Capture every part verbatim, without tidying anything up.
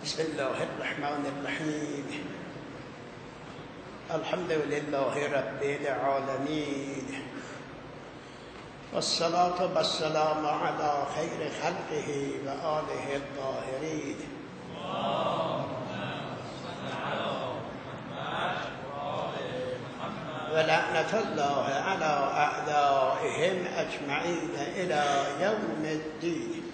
بسم الله الرحمن الرحیم. الحمد لله رب العالمین والصلاة والسلام على خیر خلقه و آله الطاهرین. و لعنت الله على اعدائهم اجمعین الى یوم الدین.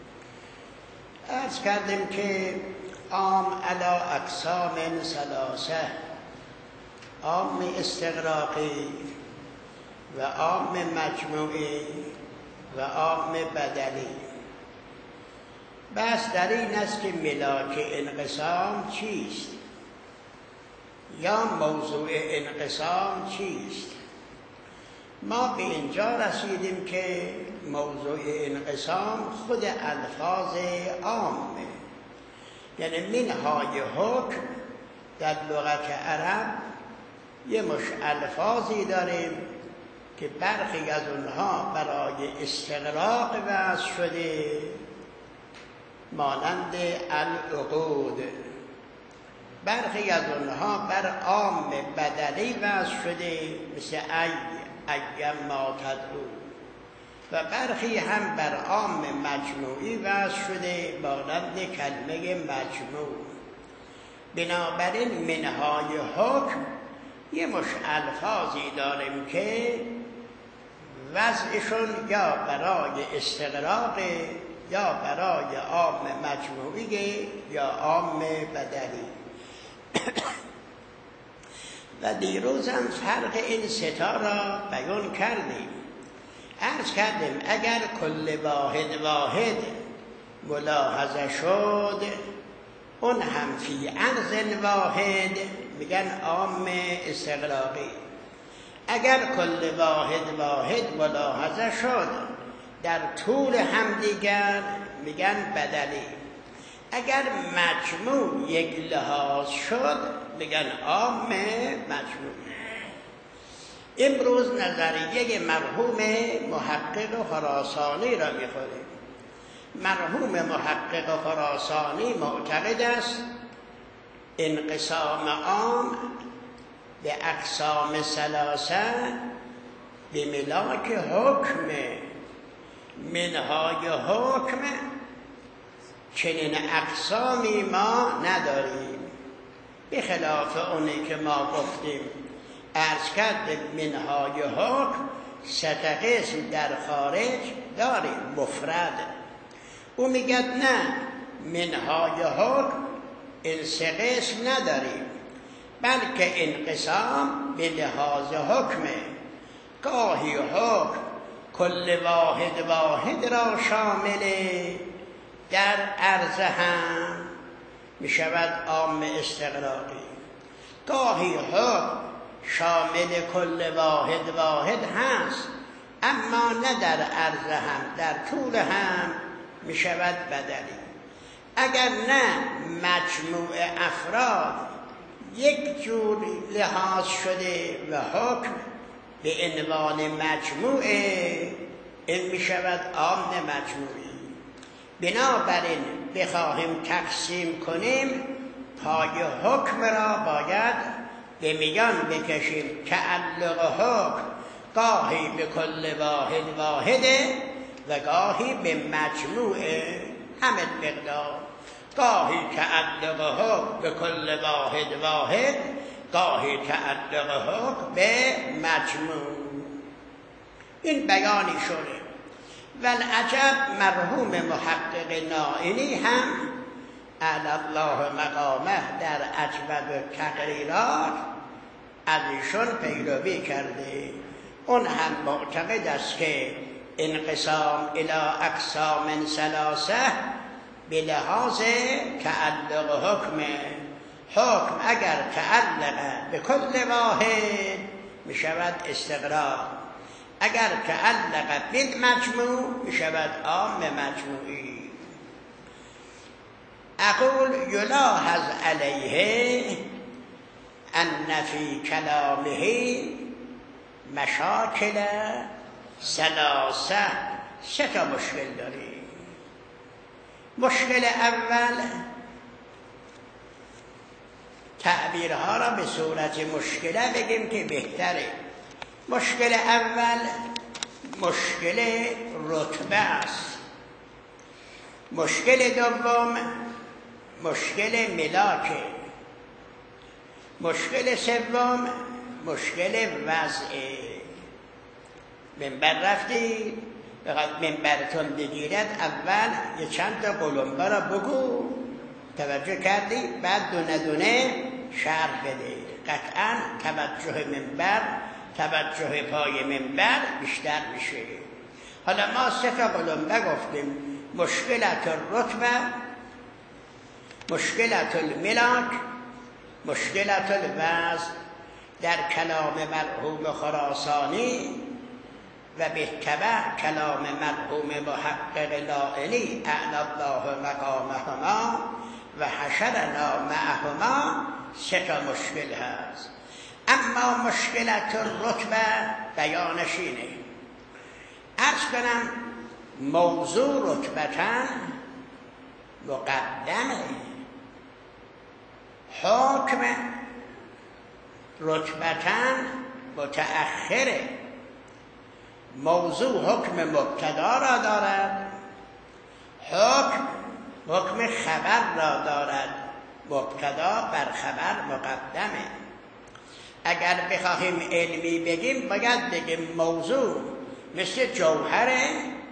عرض کردیم که عام علی اقسام ثلاثه، عام استغراقی و عام مجموعی و عام بدلی. بس در این است که ملاک انقسام چیست یا موضوع انقسام چیست. ما به اینجا رسیدیم که موضوع انقسام خود الفاظ عامه، یعنی منهای حکم در لغت عرب یه مش الفاظی داریم که برخی از اونها برای استغراق وضع شده، مانند العقود. برخی از اونها بر عام بدلی وضع شده، مثل ای ایم ما تدعو، و برخی هم بر عام مجموعی وضع شده، مانند کلمه مجموع. بنابراین منهای حکم یه مش الفاظی داریم که وضعشون یا برای استغراق یا برای عام مجموعی یا عام بدلی. و دیروز هم فرق این ستا را بیان کردیم. عرض کردیم اگر کل واحد واحد ملاحظه شد، اون هم فی عرض واحد میگن عام استغراقی. اگر کل واحد واحد ملاحظه شد در طول همدیگر میگن بدلی. اگر مجموع یک لحاظ شد میگن عام مجموع. امروز نظریه مرحوم محقق خراسانی را میخوریم. مرحوم محقق خراسانی معتقد است انقسام عام به اقسام ثلاثه به ملاک حکم. منهای حکم چنین اقسامی ما نداریم، به خلاف اونی که ما گفتیم. عرض کرد منهای حکم سه قسم در خارج داریم مفرد. او میگد نه، منهای حکم این سه قسم نداریم، بلکه انقسام به لحاظ حکمه. گاهی حکم کل واحد واحد را شامله، در عرض هم می شود عام استغراقی. گاهی حکم شامل کل واحد واحد هست، اما نه در عرض هم، در طول هم می شود بدلی. اگر نه مجموع افراد یک جور لحاظ شده و حکم به عنوان مجموعه، این می شود عام مجموعی. بنابراین بخواهیم تقسیم کنیم، پای حکم را باید به میان بکشیم. تعلق حکم گاهی به کل واحد واحده و گاهی به مجموعه همه مقدار. گاهی تعلق حکم به کل واحد واحد، گاهی تعلق حکم به مجموع. این بیانی شده. والعجب مرحوم محقق نائینی هم اعلی الله مقامه در اجود تقریرات از ایشون پیروی کرده. اون هم معتقد است که انقسام الی اقسام ثلاثه به لحاظ تعلق حکم. حکم اگر تعلق به کل واحد می شود استغراق، اگر تعلق بالمجموع می شود عام مجموعی. اقول یلاحظ علیه ان فی کلامه مشاکل ثلاثه. سه تا مشکل داریم. مشکل اول تعبیرها را به صورت مشکله بگیم که بهتره. مشکل اول مشکل رتبه است. مشکل دوم مشکل ملاکه. مشکل سوم مشکل وضعه. منبر رفتی بخواد منبرتون بگیرد، اول یه چند تا قلمبه را بگو، توجه کردی؟ بعد دونه دونه شرح بده. قطعا توجه منبر، توجه پای منبر بیشتر میشه. حالا ما سه تا قلمبه گفتیم: مشکلت الرتبه، مشکلت الملاک، مشکلت الوضع. در کلام مرحوم خراسانی و به تبع کلام مرحوم محقق لائلی اعلی الله مقامهما و حشرنا معهما سه تا مشکل هست. اما مشکلت الرتبه بیانش اینه. عرض کنم موضوع رتبتن مقدمه، حکم رتبتن متأخره. موضوع حکم مبتدا را دارد، حکم حکم خبر را دارد. مبتدا بر خبر مقدمه. اگر بخواهیم علمی بگیم باید بگیم موضوع مثل جوهره،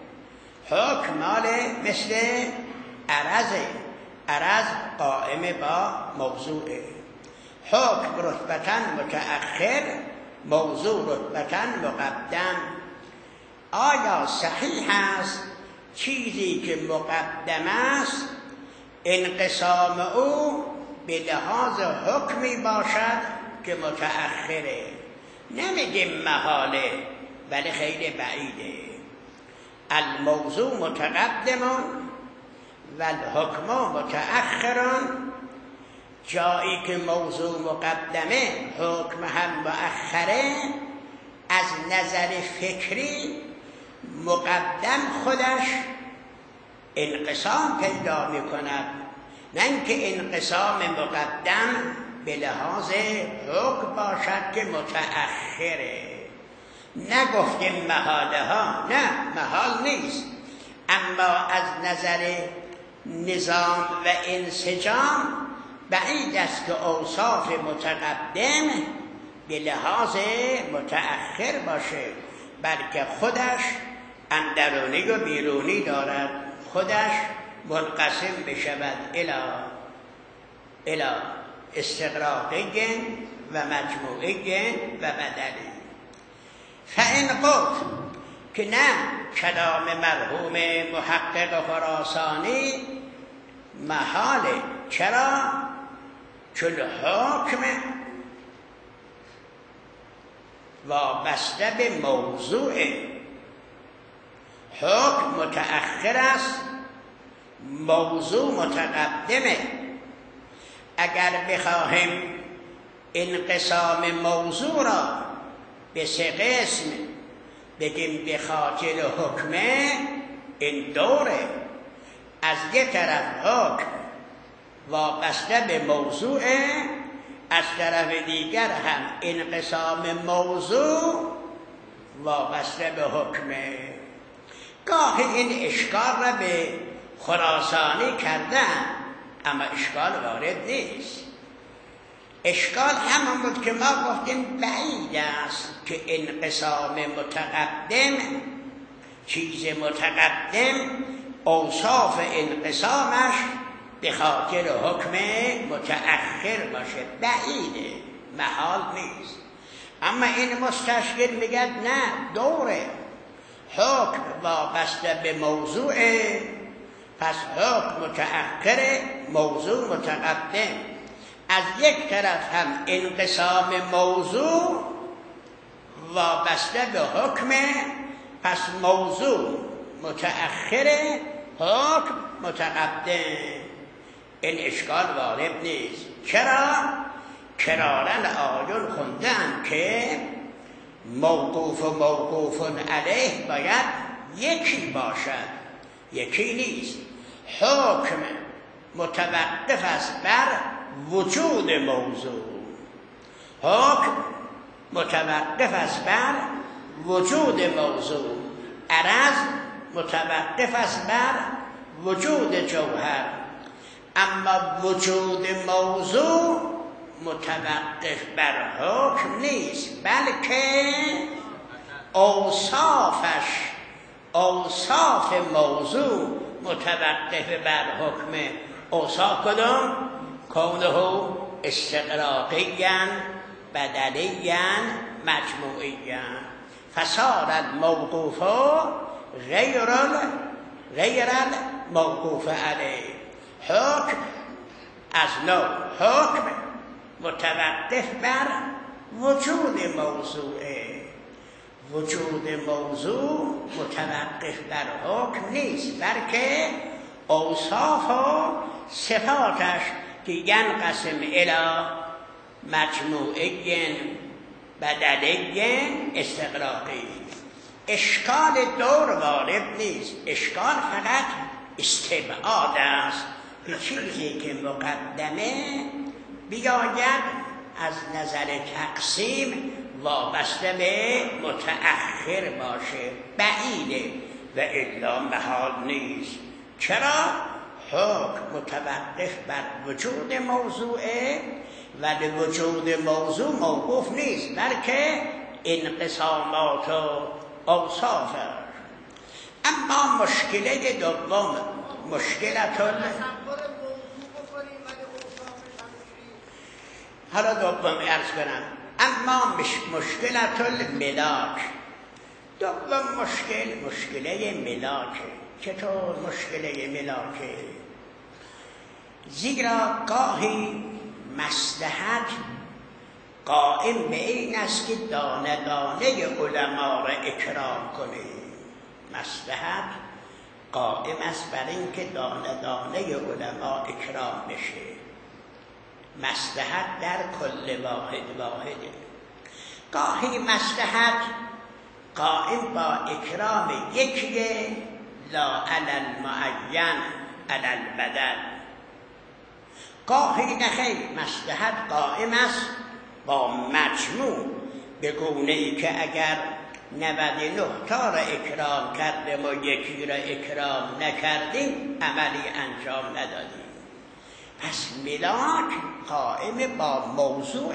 حکم مال مثل عرضه، عرض قائم با موضوعه. حکم رتبتن متأخر، موضوع رتبتن مقدم. آیا صحیح است چیزی که مقدم است انقسام او به لحاظ حکمی باشد که متأخره؟ نمیگیم محاله، ولی خیلی بعیده. الموضوع متقدم و الحکم متأخران. جایی که موضوع مقدمه حکم هم مؤخره، از نظر فکری مقدم خودش انقسام پیدا می کند، نه اینکه انقسام مقدم به لحاظ حکم باشد که متأخره. نگفتیم محاله ها، نه محال نیست، اما از نظر نظام و انسجام بعید است که اوصاف متقدم به لحاظ متأخر باشه، بلکه خودش اندرونی و بیرونی دارد، خودش منقسم بشود الی الی استغراقی و مجموعی و بدلی. فإن قلت که نه، کلام مرحوم محقق خراسانی محاله. چرا؟ چون حکم وابسته به موضوع، حکم متأخر است، موضوع متقدمه. اگر بخواهیم انقسام موضوع را به سه قسم بگیم به خاطر حکمه، این دوره. از یک طرف حکم وابسته به موضوع، از طرف دیگر هم انقسام موضوع وابسته به حکمه. گاهی این اشکال را به خراسانی کردن، اما اشکال وارد نیست. اشکال همون بود که ما گفتیم بعید است که انقسام متقدم، چیز متقدم اوصاف انقسامش به خاطر حکم متأخر باشه. بعیده، محال نیست. اما این مستشکل میگد نه، دوره. حکم وابسته به موضوع، پس حکم متأخر، موضوع متقدم. از یک طرف هم انقسام موضوع وابسته به حکم، پس موضوع متأخر، حکم متقدم. این اشکال وارد نیست. چرا؟ کرارن آیون خوندن که موقوف و موقوف علیه باید یکی باشد. یکی نیست. حکم متوقف است بر وجود موضوع. حکم متوقف است بر وجود موضوع، عرض متوقف است بر وجود جوهر. اما وجود موضوع متوقف بر حکم نیست، بلکه اوصافش، اوصاف موضوع متوقف بر حکم. اوصاف کدام؟ کونه استقراقیاً بدنیاً مجموعیاً. فصار الموقوف غیر غیر الموقوف علیه. حکم از نوع حکم متوقف بر وجود موضوعه. وجود موضوع متوقف بر حکم نیست، بلکه اوصاف و صفاتش که ینقسم الی مجموعه بدنی استقراقی. اشکال دور وارد نیست، اشکال فقط استبعاد است که چیزی که مقدمه بیاید از نظر تقسیم وابسته به متأخر باشه، بعیده و الا محال نیست. چرا؟ حکم متوقف بر وجود موضوعه، ولی وجود موضوع موقوف نیست، بلکه انقسامات و اوصاف. اما مشکل دوم، مشکلت حالا دوم عرض کنم. اما مش مشکلت الملاک. دوم مشکل مشکله ملاکه. چطور مشکله ملاکه؟ زیرا گاهی مصلحت قائم به این است که دانه دانه علما را اکرام کنه. مصلحت قائم است بر این که دانه دانه علما اکرام بشه. مصلحت در کل واحد واحده. گاهی مصلحت قائم با اکرام یکیه، لا علی المعین علی البدل. گاهی نخیر مصلحت قائم است با مجموع، به گونه‌ای که اگر نود و نه تا را اکرام کردیم و یکی را اکرام نکردیم عملی انجام ندادیم. پس ملاک قائم با موضوع.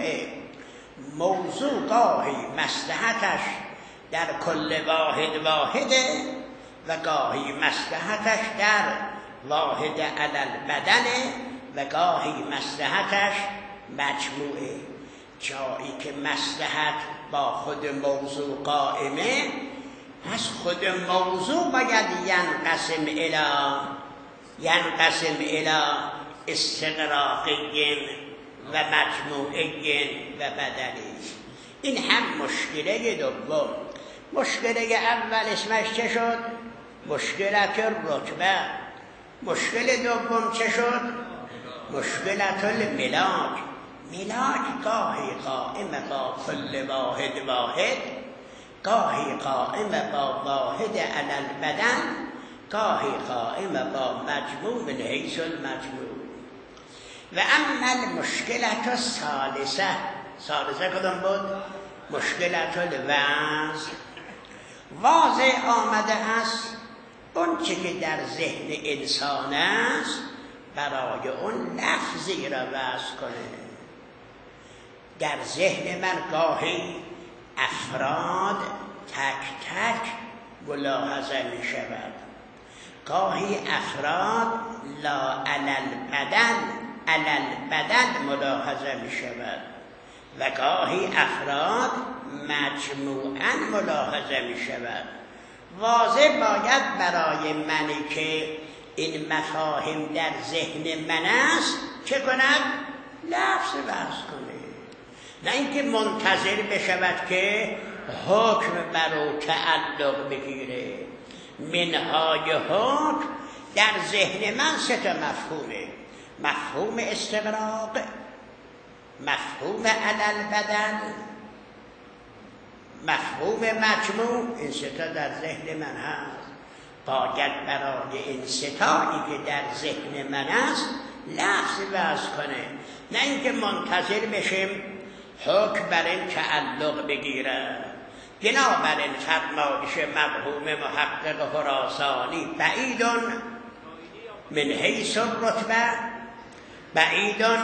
موضوع گاهی مصلحتش در کل واحد واحده و گاهی مصلحتش در واحد علی البدنه و گاهی مصلحتش مجموعه. جایی که مصلحت با خود موضوع قائمه، پس خود موضوع باید ینقسم الی ینقسم الی استقراقی و مجموعی و بدنی. این هم مشکله دوم. مشکله اول اسمش چه شد؟ مشکلت رتبه. مشکل دوم چه شد؟ مشکلت الملاک. ملاک گاهی قائم با کل واحد واحد، گاهی قائم با واحد علی البدن، گاهی قائم با مجموع من حیث المجموع. و اما المشکلت الثالثه. ثالثه کدام بود؟ مشکلت الوضع. واضح آمده است اون چه که در ذهن انسان است برای اون لفظی را وضع کنه. در ذهن من گاهی افراد تک تک ملاحظه می شود، گاهی افراد لا علی البدن علی البدن ملاحظه می شود و گاهی افراد مجموعاً ملاحظه می شود. واضح باید برای منی که این مفاهیم در ذهن من است چه کند؟ لفظ وضع کنه، نه اینکه منتظر بشود که حکم بر او تعلق بگیره. منهای حکم در ذهن من سه تا مفهومه: مفهوم استقراق، مفهوم علی البدن، مفهوم مجموع. این سه تا در ذهن من هست. باید برای این سه تایی که در ذهن من است لفظ وضع کنه، نه اینکه منتظر بشیم حکم بر این تعلق بگیره. بنابراین فرمایش مرحوم محقق خراسانی بعیدون من حیث الرتبه، بعیدون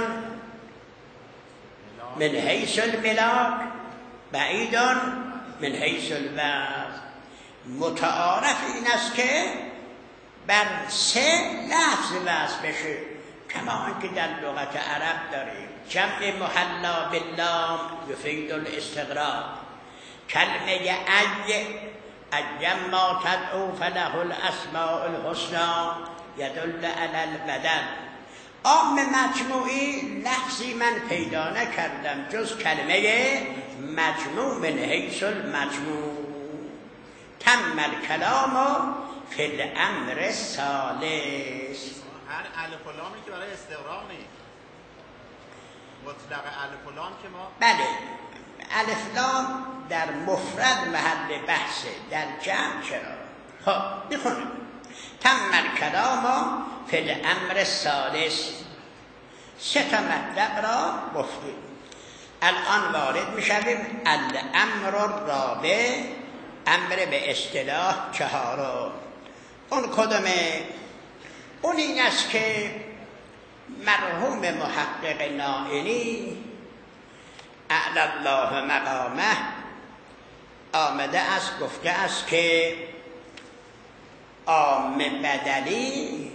من حیث الملاک، بعیدون من حیث الوضع. متعارف این است که بر سه لفظ وضع بشه، کما که در لغت عرب داریم. جمع محلا باللام یفید الاستغراق. کلمه ای ایم ما تدعو فله الاسماء الحسنا یدل علی البدن. عام مجموعی لفظی من پیدا نکردم جز کلمه مجموع من حیث المجموع. تم الکلام فی الامر الثالث. هر الف و لامی که برای استغراق نیست، مطلق الف و لام که ما بله الف لام در مفرد محل بحثه، در جمع چرا؟ خب بخونیم. تم الکلام فی الامر الثالث. سه تا مطلب را گفتیم. الان وارد میشویم الامر الرابع، امر به اصطلاح چهارم. اون کدومه؟ اون این است که مرحوم محقق نائینی اعلی الله مقامه آمده است گفته است که عام بدلی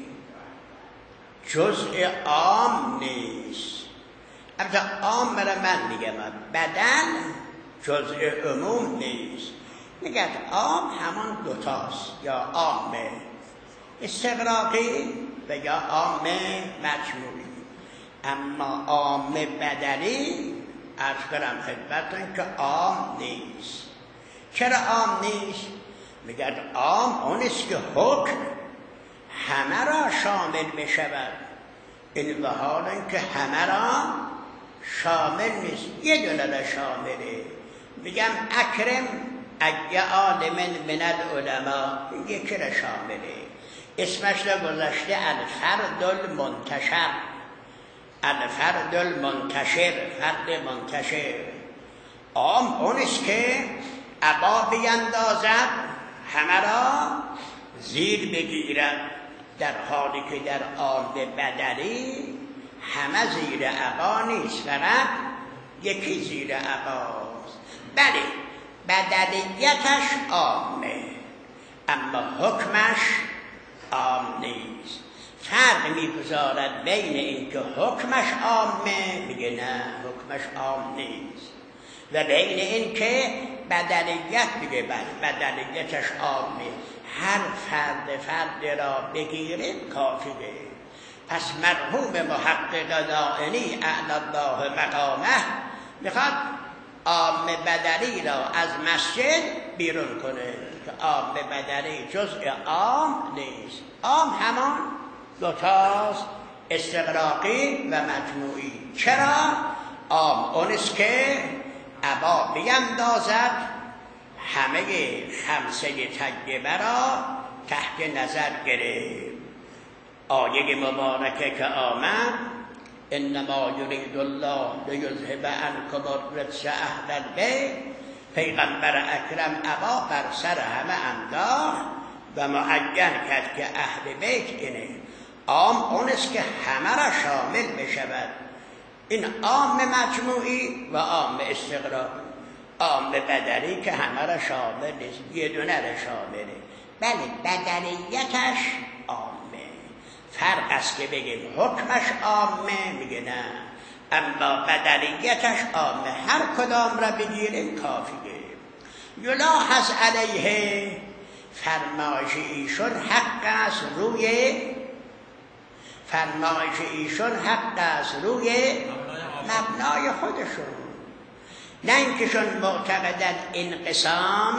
جزء عام نیست. البته عام را من میگم، بدل جزء عموم نیست. میگه عام همان دوتاست، یا عام استغراقی و یا عام مجموعی. اما عام بدلی عرض کنم خدمتتون که عام نیست. چرا عام نیست؟ میگه عام اونیست که حکم همه را شامل بشود. این به حال اینکه همه را شامل نیست، یه دونه را شامله. میگم اکرم اگه عالم من العلماء، یکی را شامله. اسمش را گذاشته الفرد المنتشر. الفرد المنتشر، فرد منتشر. عام اونیست که عبا بیندازد همه را زیر بگیرد، در حالی که در عام بدلی همه زیر عبا نیست، فقط یکی زیر عباست. بله بدلیتش عامه اما حکمش عام نیست. فرق میگذارد بین اینکه حکمش عامه، میگه نه حکمش عام نیست، و بین اینکه بدلیت، میگه بدلیتش عامه. هر فرد فرد را بگیریم کافیه. پس مرحوم محقق نائینی اعلی الله مقامه میخواد عام بدلی را از مسجد بیرون کنه که عام بدلی جزء عام نیست. عام همان دوتاست، استغراقی و مجموعی. چرا؟ عام اونیست که عبا بیندازد همه خمسه طیبه را تحت نظر گرفت. آیه مبارکه که آمد انما یرید الله لیذهب عنکم الرجس اهل البیت، پیغمبر اکرم عبا بر سر همه انداخت و معین کرد که اهل بیت اینه. عام اونست که همه را شامل بشود. این عام مجموعی و عام استغراق. عام بدلی که همه را شامل نیست، یه دونه را شامله. بله بدلیتش عامه. فرق است که بگیم حکمش عامه، میگه نه، اما بدلیتش عامه. هر کدام را بگیریم کافیه. یلاحظ علیه، فرمایش ایشون حق است روی فرمایش ایشون حق است روی مبنای خودشون، نه اینکهشون معتقدن انقسام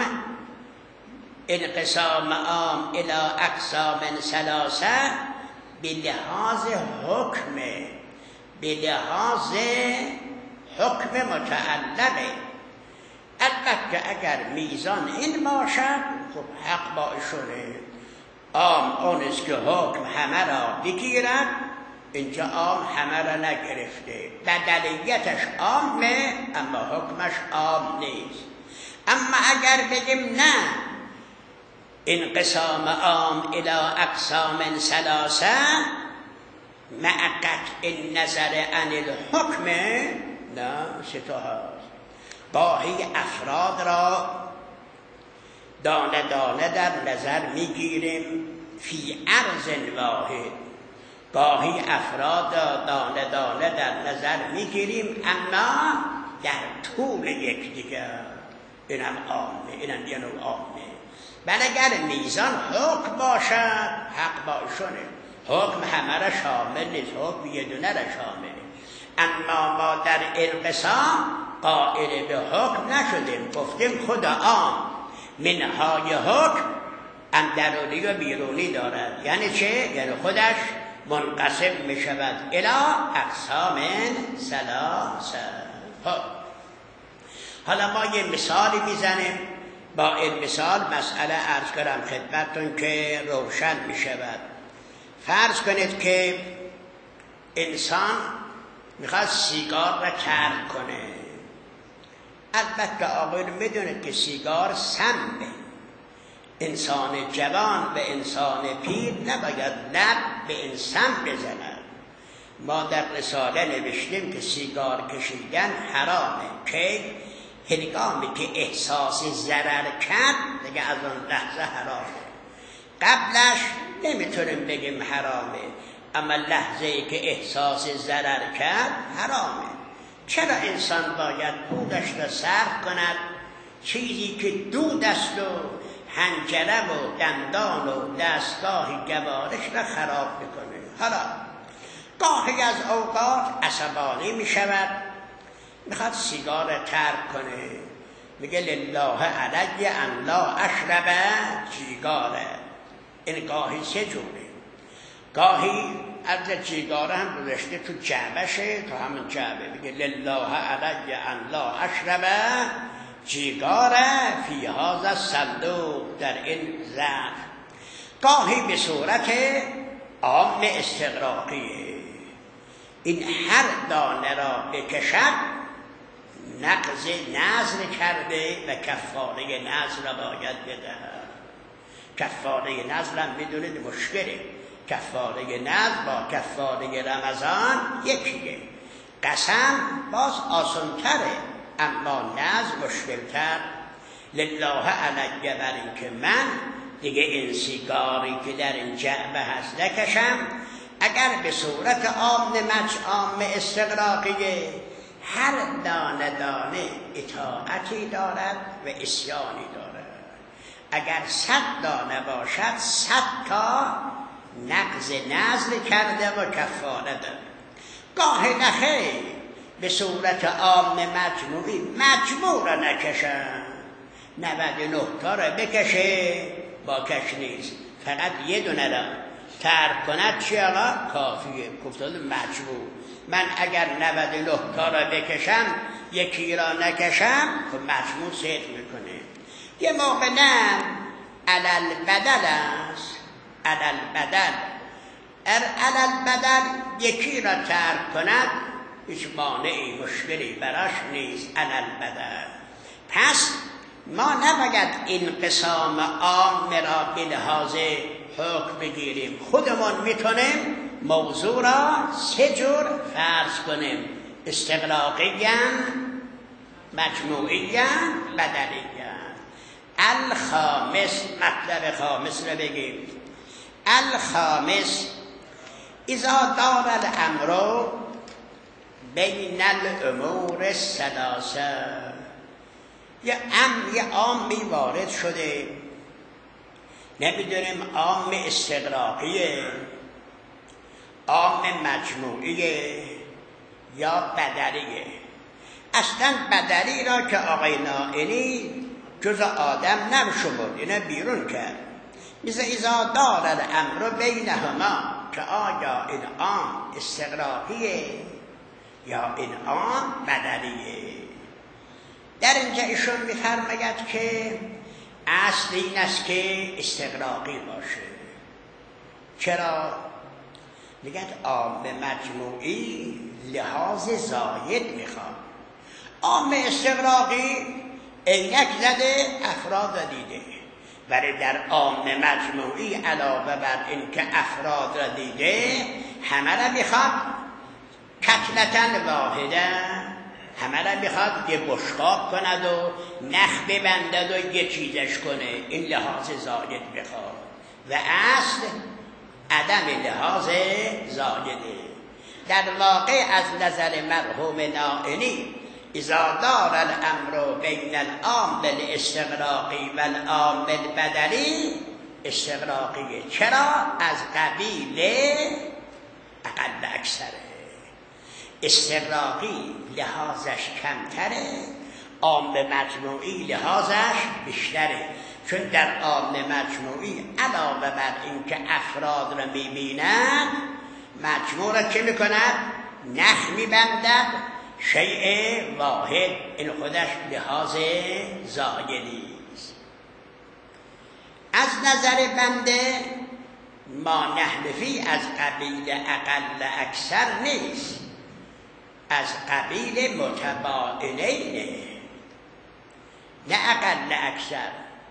انقسام عام الی اقسام ثلاثه به لحاظ حکم به لحاظ حکم متعلقه. البته اگر میزان این باشد خب حق با ایشونه. عام اونست که حکم همه را بگیرد، اینجا عام همه را نگرفته، بدلیتش عامه اما حکمش عام نیست. اما اگر بگیم نه، انقسام عام الى اقسام ثلاثه مع قطع النظر عن الحکم، نه ستا هست. گاهی افراد را دانه دانه در نظر میگیریم فی عرض واحد، گاهی افراد را دانه دانه در نظر میگیریم اما در طول یکدیگر. اینم عامه، اینم یه نوع عامه. بل اگر میزان حکم باشد، حق باشونه، حکم همه را شامل نیست، حکم یه دونه را شامل. اما ما در انقسام قائل به حکم نشدیم، گفتیم خدا عام منهای حکم اندرونی و بیرونی دارد. یعنی چه؟ یعنی خودش منقسم می شود الی اقسام ثلاثه. حالا ما یه مثالی میزنیم، با این مثال مسئله عرض کنم خدمتتون که روشن می شود. فرض کنید که انسان میخواد سیگار را ترک کنه. البته آقایون میدونید که سیگار سمه. انسان جوان و انسان پیر نباید لب به این سم بزند. ما در رساله نوشتیم که سیگار کشیدن حرامه، که هنگامی که احساس ضرر کرد دیگه از اون لحظه حرامه. قبلش نمیتونیم بگیم حرامه، اما لحظه ای که احساس ضرر کرد حرامه. چرا انسان باید دودش را صرف کند؟ چیزی که دود است و حنجره و دندان و دستگاه جوارش را خراب میکنه. حالا گاهی از اوقات عصبانی میشود، میخواد سیگار را ترک کنه، میگه لله علی ان لا اشرب سیگاره. این گاهی سه جوره. گاهی از جیگاره هم گذاشته تو جعبشه، تو همون جعبه میگه لله علی ان لا اشرب جیگاره فی هذا صندوق، در این ظرف. گاهی به صورت عام استغراقیه، این هر دانه را بکشد نقض نذر کرده و کفاره نذر را باید بدهد. کفاره نذر هم میدونید مشکله. کفاره نذر با کفاره رمضان یکیه. قسم باز آسان‌تره اما نذر مشکل‌تر. لله علیه، بر این که من دیگه این سیگاری که در این جعبه هست نکشم. اگر به صورت عام مچ عام استغراقیه، هر دانه دانه اطاعتی دارد و عصیانی دارد. اگر صد دانه باشد صد تا نقض نذر کرده و کفاره داره. گاه نخیر به صورت عام مجموعی مجموع را نکشن، نود و نه تا را بکشه با کش نیست، فقط یه دونه را ترک کند چی آقا؟ کافیه. گفتاد مجموع. من اگر نود و نه تا را بکشم یکی را نکشم خب مجموع صدق میکنه. یه موقع نه علل بدل است، علل بدل ار علل بدل یکی را ترک کند هیچ مانعی مشکلی براش نیست. علل بدل. پس ما نباید انقسام عام را به لحاظ حکم بگیریم. خودمون میتونیم موضوع را سه جور فرض کنیم: استغراقیاً، مجموعیاً، بدلیاً. الخامس، مطلب خامس را بگیم. الخامس اذا دار الامر بین الامور الثلاثه. یه امر، یه عامی وارد شده، نمیدونیم عام استغراقیه، عام مجموعیه یا بدلیه. اصلا بدلی را که آقای نائینی جز آدم نمشمرد، اینه بیرون کرد. مثل اذا دار الامر بینهما، که آیا این عام استغراقیه یا این عام بدلیه. در اینجا ایشون می‌فرماید که اصل این است که استغراقی باشه. چرا؟ میگن عام مجموعی لحاظ زاید میخواد. عام استغراقی عینک زده افراد را دیده، ولی در عام مجموعی علاوه بر این که افراد را دیده همه را میخواد کتلتن واحده، همه را میخواد یه بشقاب کند و نخ ببندد و یه چیزش کنه. این لحاظ زاید میخواد و اصل عدم لحاظ زایده. در واقع از نظر مرحوم نائینی اذا دار الامر بین العام الاستغراقی و العام البدلی استغراقی. چرا؟ از قبیل اقل اکثره. استغراقی لحاظش کمتره، عام مجموعی لحاظش بیشتره. چون در عام مجموعی علاوه بر اینکه افراد را میبیند مجموع را که میکند؟ نخ میبندد، شیء واحد. این خودش لحاظ زایدی است. از نظر بنده ما نحنفی از قبیل اقل اکثر نیست، از قبیل متباینینه، نه اقل اکثر.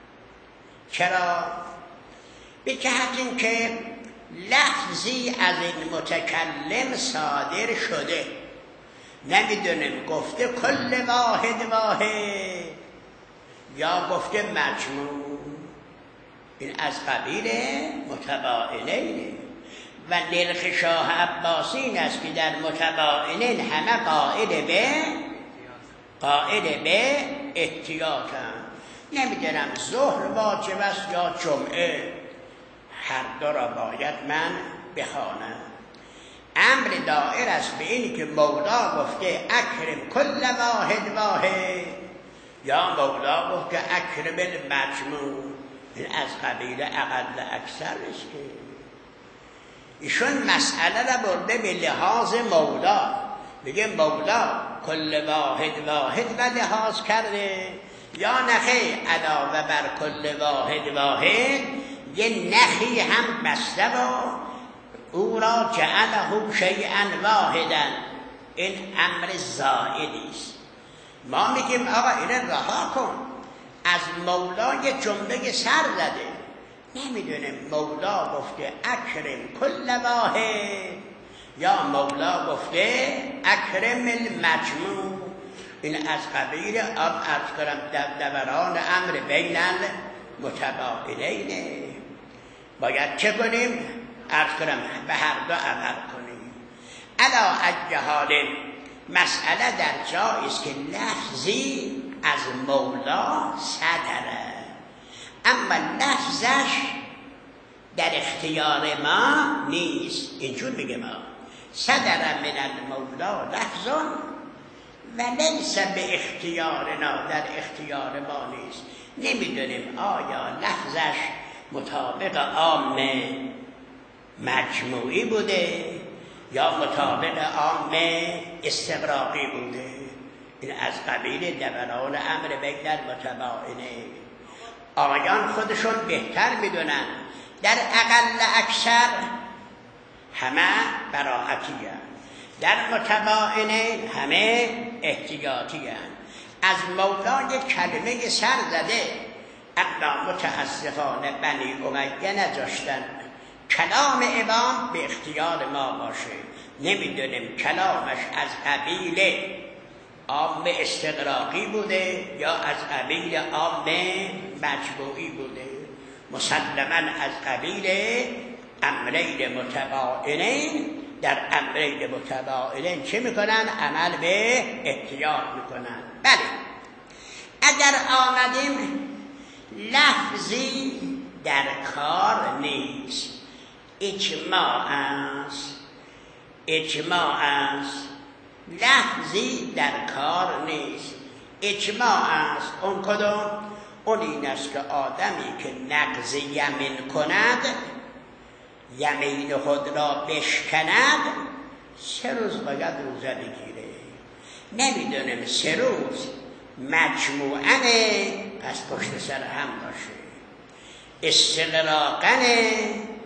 چرا؟ به جهت این که لفظی از این متکلم صادر شده، نمیدونیم گفته کل واحد واحد یا گفته مجموع. این از قبیل متباینینه و نرخ شاه عباسی این است که در متباینین همه قائل به قائل به احتیاطن. نمیدونم ظهر واجب است یا جمعه، هر دو را باید من بخوانم. امر دائر است به اینی که مولا گفته اکرم کل واحد واحد یا مولا گفته اکرم المجموع. این از قبیل اقل اکثر است که ایشون مسئله را برده به لحاظ مولا، میگه مولا کل واحد واحد و لحاظ کرده، یا نخی علاوه بر کل واحد واحد یه نخی هم بسته و او را جعله شیئا واحدا. این امر زائدی است. ما میگیم آقا اینه رها کن، از مولا یه جمله سر زده، نمیدونیم مولا گفته اکرم کل واحد یا مولا گفته اکرم المجموع. این از قبیل اب ارز کنم دوران امر بین المتباینینه. باید چه کنیم؟ ارز کنم به هر دو عمل کنیم. علا اجحال مسئله در جایی است که لفظی از مولا صدره، اما لفظش در اختیار ما نیست. اینجور میگه ما صدر من المولا لفظون و لیس به اختیارنا، در اختیار ما نیست. نمیدونیم آیا لفظش مطابق عام مجموعی بوده یا مطابق عام استغراقی بوده. این از قبیل دوران امر بین المتباینه. آقایان خودشون بهتر میدونن، در اقل اکثر همه براعتی هستند، در متباینه همه احتیاطی هستند. از مولا یک کلمه سر زده، اما متاسفانه بنی امیه نذاشتن کلام امام به اختیار ما باشه. نمیدونیم کلامش از قبیل عام استغراقی بوده یا از قبیل عام مجموعی بوده. مسلماً از قبیل امرین متباینین. در امرین متباینین چه میکنن؟ عمل به احتیاط میکنن. بله، اگر آمدیم لفظی در کار نیست، اجماع است، اجماع است، لفظی در کار نیست، اجماع است. اون کدوم؟ اون این است که آدمی که نقض یمین کند، یمین خود را بشکند، سه روز باید روزه بگیره. نمیدونم سه روز مجموعه پس پشت سر هم باشه، استغراقنه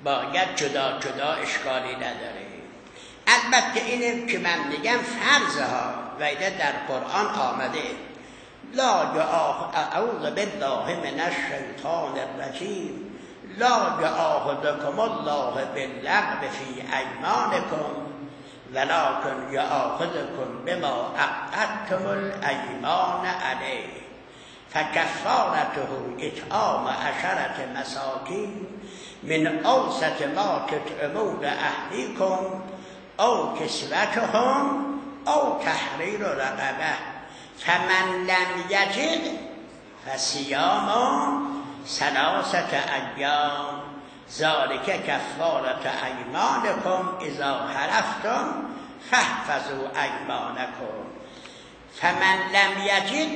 باید جدا جدا اشکالی نداره. البته اینه که من میگم فرضه ها و ایده در قرآن آمده لا اعوذ بالله من الشیطان الرجیم لا یؤاخذکم الله باللغو فی ایمانکم ولکن یؤاخذکم بما عقدتم الایمان علیه فکفارته اطعام عشرة مساکین من اوسط ما تطعمون اهلیکم او کسوتهم او تحریر رقبه فمن لم یجد فصیام ثلاثة ایام ذلک کفارة ایمانکم اذا حلفتم فاحفظوا ایمانکم فمن لم یجد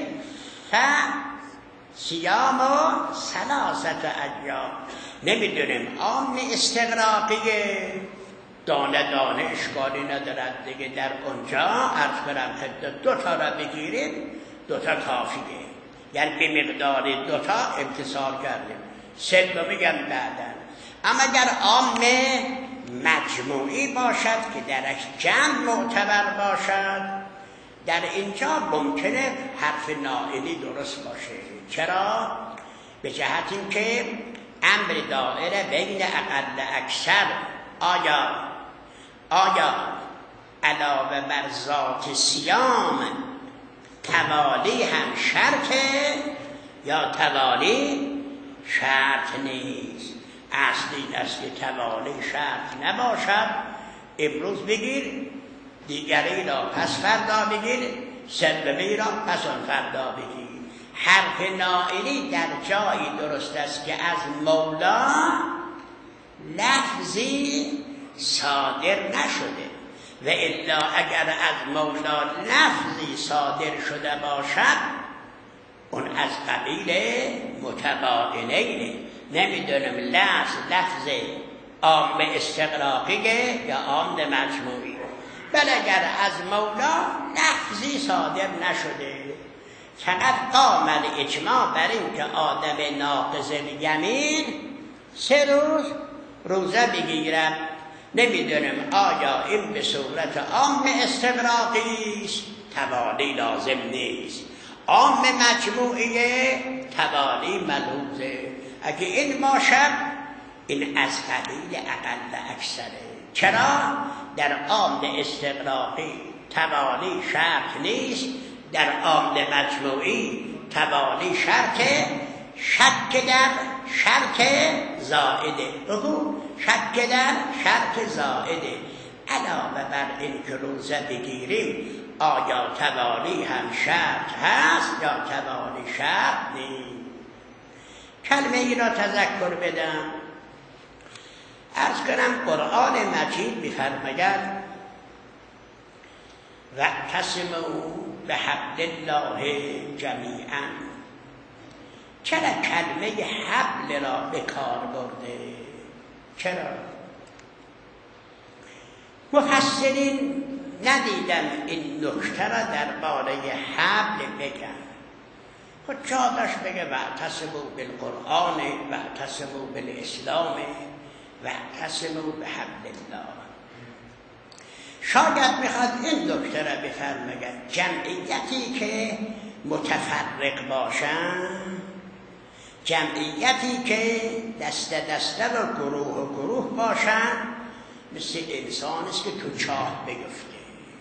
فصیام ثلاثة ایام. نمیدونیم عام استغراقیه دانه دانه اشکالی ندارد دیگه. در اونجا عرض کنم خدمت دو تا را بگیریم دو تا کافیه، یعنی به مقدار دو تا امتصال کردیم، سه تا میگم بعدن. اما اگر عام مجموعی باشد که درش جمع معتبر باشد، در اینجا ممکنه حرف نائلی درست باشه. چرا؟ به جهت اینکه امر دائره بین اقل اکثر آیا آیا علاوه بر ذات صیام توالی هم شرطه یا توالی شرط نیست؟ اصلی است که توالی شرط نباشد. امروز بگیر، دیگری را پس فردا بگیر، سومی را پس آن فردا بگیر. حرف نائلی در جایی درست است که از مولا لفظی صادر نشده و الا اگر از مولا لفظی صادر شده باشد اون از قبیل متباینه. نمیدونم لفظ لفظ عام استغراقیه یا عام مجموعی، بل اگر از مولا لفظی صادر نشده فقط قام الاجماع بر این که آدم ناقض الیمین سه روز روزه بگیرم. نمیدونم آیا این به صورت عام استغراقی است، توالی لازم نیست. عام مجموعیه توالی ملحوظه. اگه این باشد این از قبیل اقل اکثره. چرا؟ در عام استغراقی توالی شرط نیست، در عام مجموعی توالی شرطه. شک در شرط زائده، بگو شک در شرط زائده. علاوه بر این که روزه بگیریم آیا توالی هم شرط هست یا توالی شرط نیست؟ کلمه ای را تذکر بدم. عرض کنم قرآن مجید می‌فرماید واعتصموا بحبل الله جمیعا. چرا کلمه حبل را به کار برده؟ چرا؟ مفسرین ندیدن این نکته را درباره حبل بگن. خود جا داشت بگه واعتصموا بالقرآن واعتصموا بالاسلام واعتصموا بحبل الله. شاید میخواد این نکته را بفرماید جمعیتی که متفرق باشن، جمعیتی که دسته دسته و گروه و گروه باشن، مثل انسان است که تو چاه بیفته.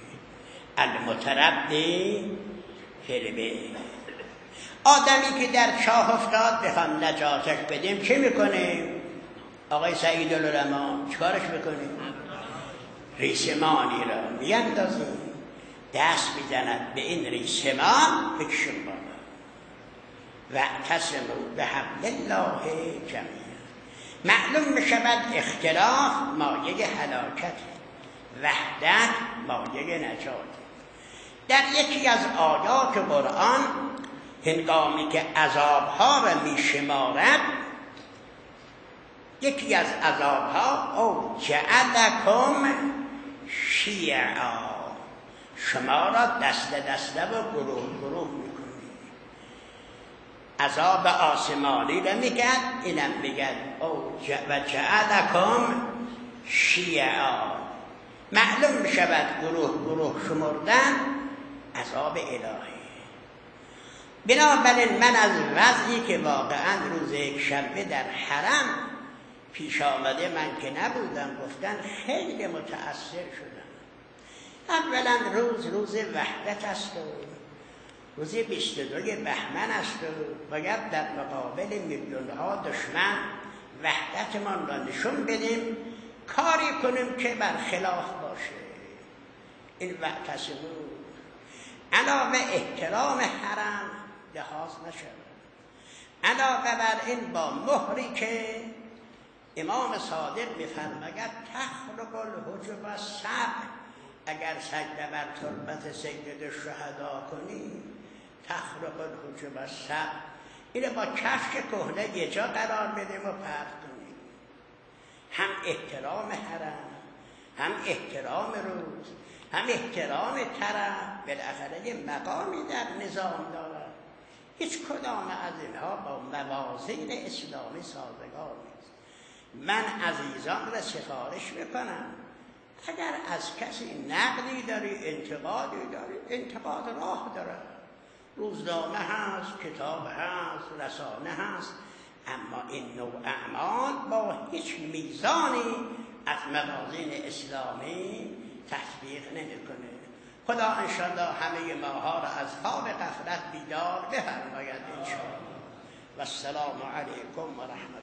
المتردی فی البئر. آدمی که در چاه افتاد بخوام نجاتش بدیم چی میکنیم؟ آقای سعید العلماء چیکارش میکنیم؟ ریسمانی را میاندازیم، دست میزند به این ریسمان بکشون بالا. واعتصموا بحبل الله جمیعا. معلوم میشود اختلاف مایه هلاکت، وحدت مایه نجات. در یکی از آیات قرآن هنگامی که عذابها را میشمارد، یکی از عذابها او جعلکم شیعا، شما را دسته دسته و گروه گروه میکنی. عذاب آسمانی رو میگن، اینم میگن او و جعلکم شیعا. معلوم میشود گروه گروه شمردن عذاب الهی. بنابراین من از وضعی که واقعا روز یک شنبه در حرم پیش آمده، من که نبودم، گفتن خیلی متأثر شدم. اولا روز روز وحدت است و روز بیست و دوی بهمن است و باید در مقابل میلیون‌ها دشمن وحدتمان را نشون بدیم، کاری کنیم که برخلاف باشه. این واعتصموا، علاوه احترام حرم لحاظ نشود، علاوه بر این با مهری که امام صادق می‌فرماید تخرق الحجب السبع، اگر سجده بر تربت سید الشهدا کنی تخرق الحجب السبع، اینو با کفش کهنه یه جا قرار بدیم و پرت کنیم. هم احترام حرم، هم احترام روز، هم احترام طرف، بالاخره یه مقامی در نظام دارد. هیچ کدام از اینها با موازین اسلامی سازگار نیست. من عزیزان را سفارش میکنم، اگر از کسی نقدی داری، انتقادی داری، انتقاد راه داره، روزنامه هست، کتاب هست، رسانه هست، اما این نوع اعمال با هیچ میزانی از موازین اسلامی تطبیق نمیکنه. خدا انشاءالله همه ماها را از خواب غفلت بیدار بفرماید انشاءالله. و السلام علیکم و رحمت